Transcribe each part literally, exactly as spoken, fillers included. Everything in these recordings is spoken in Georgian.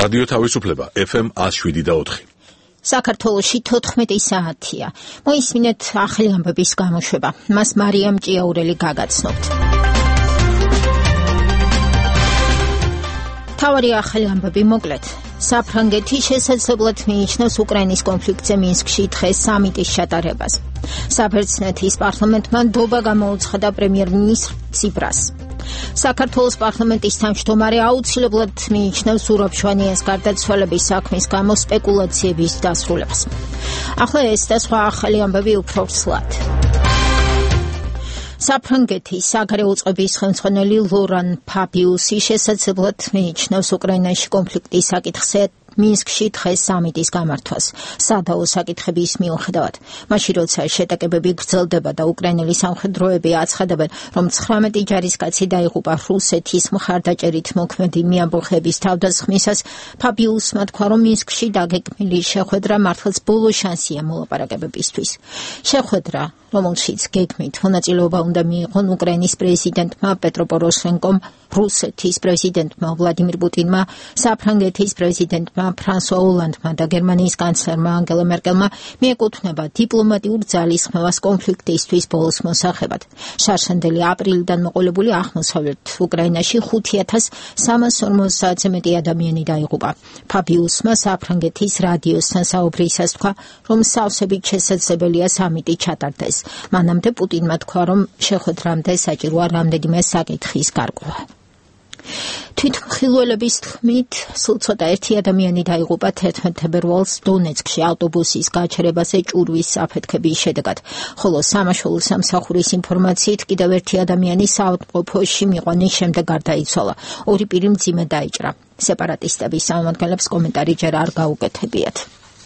რადიო თავისუფლება ეფ ემ one oh seven და four. საქართველოში თოთხმეტი საათია. მოისმინეთ ახალი ამბების გამოშვება. მას მარიამ ჭიაურელი გაგაცნობთ. თავარი ახალი ამბები მოკლედ. საფრანგეთი შესაძლებლად მიიჩნევს უკრაინის კონფლიქტზე მინსკში დღეს სამიტის ჩატარებას. საბერძნეთის პარლამენტმა ნდობა გამოუცხადა პრემიერ-მინისტრ ციბრას. საქართველოს პარლამენტის თავმჯდომარე აუცილებლად მიიჩნევს ურაბ-შვანიას გარდაცვალების საქმის გამო სპეკულაციების დასრულებას. ახლა ეს და სხვა ახალი ამბები უფრო ცლად. საფრანგეთის საგარეო წყობის ხელმძღვანელი ლორან ფაბიუსი შესაძლებლად მიიჩნევს უკრაინაში კონფლიქტის საკითხზე მინსკში დღეს სამიტის გამართვას. სადაო საკითხების მიუხედავად, მაშინ როცა შეტაკებები გრძელდება და უკრაინელი სამხედროები აცხადებენ, რომ ცხრამეტი ჯარისკაცი დაიღუპა რუსეთის მხარდაჭერით მოქმედი მეამბოხების თავდასხმისას, ფაბიუსმა თქვა, რომ მინსკში დაგეგმილი შეხვედრა მართლაც ბოლო შანსია მოლაპარაკებებისთვის. შეხვედრა, რომელშიც გეგმით მონაწილეობა უნდა მიიღონ უკრაინის პრეზიდენტმა პეტრო პოროშენკომ, რუსეთის პრეზიდენტმა ვლადიმირ პუტინმა, საფრანგეთის პრეზიდენტმა ფრანსუა ოლანდმა და გერმანიის კანცლერმა ანგელა მერკელმა მიეკუთვნება დიპლომატიურ ძალისხმევას კონფლიქტისთვის ბოლოს მოსახებად. შარშანდელი აპრილიდან მოყოლებული აღმოსავლეთ უკრაინაში ხუთი ათას სამას ორმოცი საათზე მეტი ადამიანი დაიღუპა. ფაბიუსმა საფრანგეთის რადიოსთან საუბრისას თქვა, რომ სავსებით შესაძლებელია სამიტი ჩატარდეს. მანამდე პუტინმა თქვა, რომ შეხვედრამდე საჭიროა რამდენიმე საკითხის გარკვევა. თვითმხილველების თქმით, სულ ცოტა ერთი ადამიანი დაიღუპა თერთმეტ თებერვალს დონეცკში ავტობუსის გაჩერებაზე ჭურვის საფეთქების შედეგად, ხოლო სამაშველო სამსახურის ინფორმაციით კიდევ ერთი ადამიანი საავადმყოფოში მიყვანის შემდეგ გარდაიცვალა. ორი პირი მძიმედ დაიჭრა. სეპარატისტების წარმომადგენლებს კომენტარი ჯერ არ გაუკეთებიათ.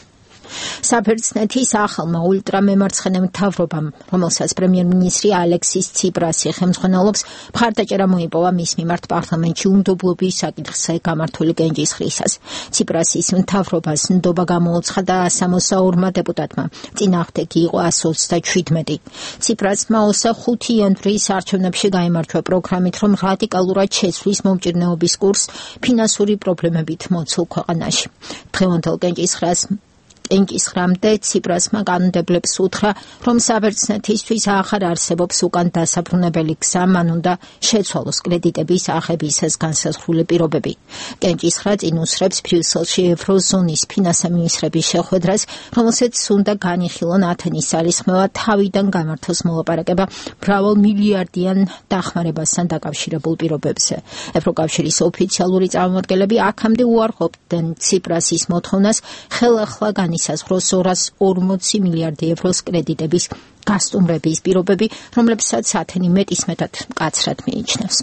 საბერძნეთის ახალმა ულტრამემარცხენე მთავრობამ, რომელსაც პრემიერ-მინისტრი ალექსის ციბრასი ხელმძღვანელობს, მხარდაჭერა მოიპოვა მის მიმართ პარლამენტში უნდობლობის საკითხზე გამართული კენჭისყრისას. ციბრასის მთავრობას ნდობა გამოუცხადა სამოცდაორმა დეპუტატმა, წინააღმდეგი იყო one hundred twenty-seven. ციბრასმა ოცდახუთი იანვრის არჩევნებში გაიმარჯვა პროგრამით, რომ რადიკალურად შეცვლის მომჭირნეობის კურსს ფინანსური პრობლემებით მოცულ ქვეყანაში. დღევანდელ კენჭისყრას კენჭისყრამდე ციბრასმა კანონმდებლებს უთხრა, რომ საბერძნეთისთვის აღარ არსებობს უკან დასაბრუნებელი გზა, მან უნდა შეცვალოს კრედიტების აღებისას განსაზღვრული პირობები. კენჭისყრა წინ უსწრებს ბრიუსელში ევროზონის ფინანსამინისტრების შეხვედრას, რომელსაც უნდა განიხილონ ათენის ძალისხმევა თავიდან გამართოს მოლაპარაკება მრავალ მილიარდიან დახმარებასთან დაკავშირებულ პირობებზე. ევროკავშირის ოფიციალური წარმომადგენლები აქამდე უარყოფდნენ ციბრასის მოთხოვნას ხელახლა განისაზღვროს ორას ორმოცი მილიარდი ევროს კრედიტების გასტუმრების პირობები, რომლებსაც ათენი მეტისმეტად მკაცრად მიიჩნევს.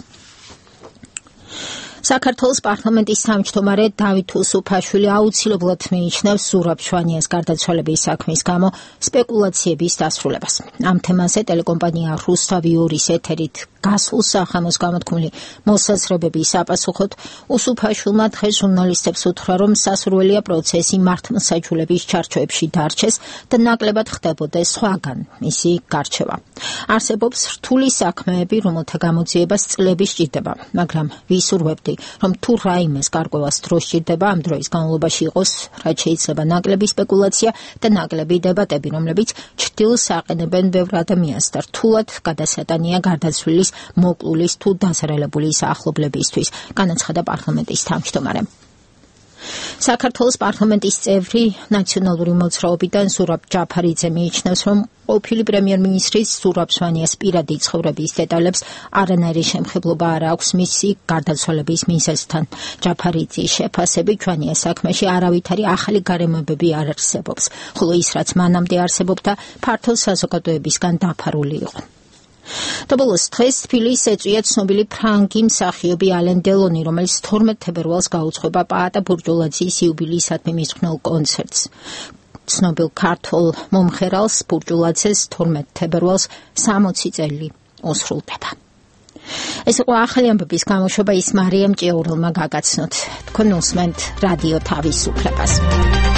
საქართველოს პარლამენტის თავმჯდომარე დავით უსუფაშვილი აუცილებლად მიიჩნევს ურაბ-შვანიას გარდაცვალების საქმის გამო სპეკულაციების დასრულებას. ამ თემაზე ტელეკომპანია რუსთავი ორის ეთერით გასულ სახანოს გამოთქმული მოსაზრებების საპასუხოდ უსუფაშვილმა დღეს ჟურნალისტებს უთხრა, რომ სასურველია პროცესი მართლმსაჯულების ჩარჩოებში დარჩეს და ნაკლებად ხდებოდეს სხვაგან მისი გარჩევა. არსებობს რთული საქმეები, რომელთა გამოძიებას წლები სჭირდება, მაგრამ ვისურვებდი, რომ თუ რაიმეს გარკვევას დრო სჭირდება, ამ დროის განმავლობაში იყოს, რაც შეიძლება ნაკლები სპეკულაცია და ნაკლები დებატები, რომლებიც ჩრდილს აყენებენ ბევრ ადამიანს და რთულად გადასატანია გარდაცვლილის, მოკლულის თუ დასარალებულის ახლობლებისთვის, განაცხადა პარლამენტის თავმჯდომარემ. საქართველოს პარლამენტის წევრი ნაციონალური მოძრაობიდან ზურაბ ჯაფარიძე მიიჩნევს, რომ ყოფილი პრემიერ-მინისტრის ურაბ-შვანიას პირადი ცხოვრების დეტალებს არანაირი შემხებლობა არ აქვს მისი გარდაცვალების მიზეზთან. ჯაფარიძის შეფასებით, შვანიას საქმეში არავითარი ახალი გარემოებები არ არსებობს, ხოლო ის, რაც მანამდე არსებობდა, ფართო საზოგადოებისგან დაფარული იყო. და ბოლოს დღეს თბილისს ეწვია ცნობილი ფრანგი მსახიობი ალენ დელონი, რომელიც თორმეტ თებერვალს გაუძღვება პაატა ბურჯულაძის იუბილეისადმი მისხმნელ კონცერტს. ცნობილ ქართველ მომღერალს ბურჯულაძეს თორმეტ თებერვალს სამოცი წელი უსრულდება. ეს იყო ახალი ამბების გამოშვება, ის მარიამ ჭიაურელმა გაგაცნოთ. თქვენ უსმენთ რადიო თავისუფლებას.